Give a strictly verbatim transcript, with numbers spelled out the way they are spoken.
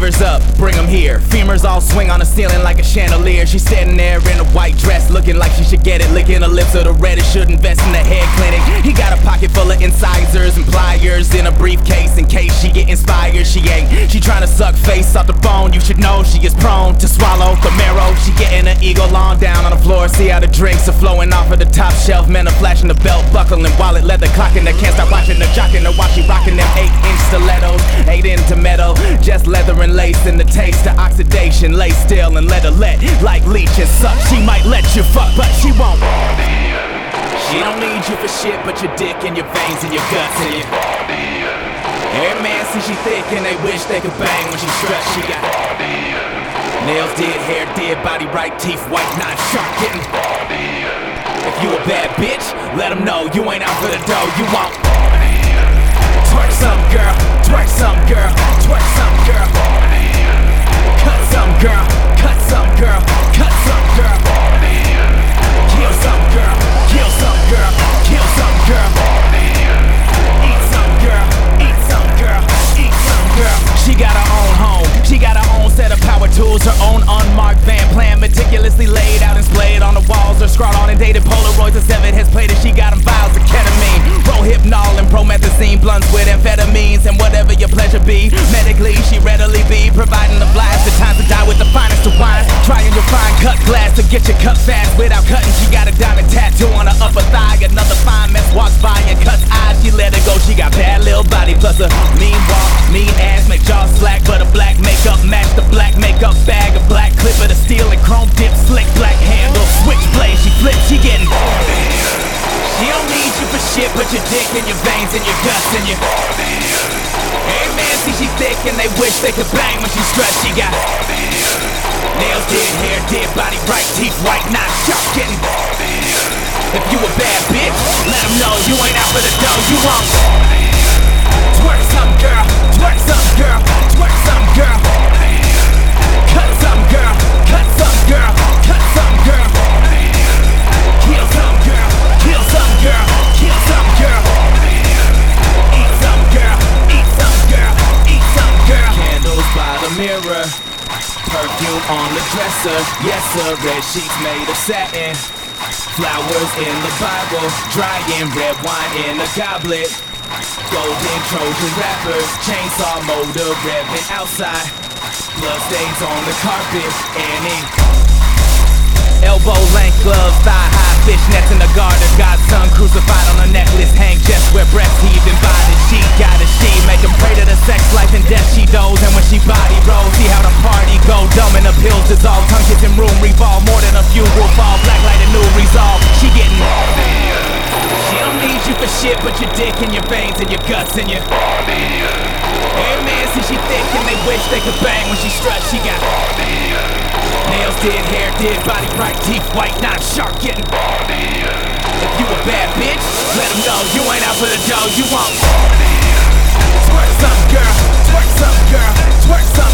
Shivers up, bring them here. Femurs all swing on the ceiling like a chandelier. She's standing there in a white dress, looking like she should get it. Licking her lips of the reddish, should invest in the head clinic. He got a pocket full of incisors and pliers in a briefcase in case she get inspired. She ain't, she trying to suck face off the bone. You should know she is prone to swallow the marrow. She getting her ego long down on the floor. See how the drinks are flowing off of the top shelf. Men are flashing the belt buckle and wallet, leather clocking. They can't stop watching her jocking her while she rocking them eight inch stilettos. Ain't into metal, just leather and lace. And the taste of oxidation, lay still and let her let like leech and suck. She might let you fuck, but she won't. She don't need you for shit but your dick and your veins and your guts and your every man see she thick and they wish they could bang when she struts. She got nails did, hair did, body right, teeth white, knife sharp, getting if you a bad bitch, let them know you ain't out for the dough. You won't. Twerk some girl, twerk some girl, twerk some girl. Cut some girl, cut some girl, cut some girl. Kill some girl, kill some girl, kill some girl. Eat some girl, eat some girl, eat some girl. She got her own home, she got her own set of power tools, her own unmarked van plan, meticulously laid out and splayed on the walls. Her scrawled on and dated Polaroids and seven his plated. She got them vials of ketamine, Rohypnol and promethazine, blunts with amphetamines, and whatever your pleasure be. Medically, she readily be providing the blast. The time to die with the finest of wines. Trying your fine cut glass to get your cut fast without cutting. She got a diamond tattoo on her upper thigh. Another fine mess walks by and cuts eyes. She let it go. She got bad little body plus a mean walk, mean ass, make jaws slack, but a black makeup match the black makeup bag. A black clip of the steel and chrome dip, slick black handle, switchblade. She flips, she getting. She don't need you for shit but your dick and your veins and your guts and your every man see she thick and they wish they could bang when she struts. She got nails did, hair did, body right, teeth white, knife sharp, getting if you a bad bitch, let them know you ain't out for the dough. You won't. Twerk some girl, twerk some girl, twerk some girl. Cut some girl, cut some girl, cut some girl. Kill some girl, kill some girl, kill some girl. Eat some girl, eat some girl, eat some girl. Candles by the mirror, perfume on the dresser. Yes sir, red sheets made of satin. Flowers in the Bible, drying red wine in a goblet. Golden Trojan rappers, chainsaw motor revving outside. Blood stains on the carpet and ink. Elbow length gloves, thigh high fishnets in the garter. God's son crucified on a necklace, hang just where breasts heaving by the sheet. Got a she, make him pray to the sex life and death she does. And when she body rolls, see how the party go. Dumb and the pills dissolve, tongue kissing room revolve. More than a few will fall, black light a new resolve. She getting she don't need you for shit but your dick and your veins and your guts and your every man see she thick and they wish they could bang when she struts. She got nails did, hair did, body bright, teeth white, knife sharp, getting if you a bad bitch, let them know you ain't out for the dough. You won't. Twerk some girl, twerk some girl, twerk some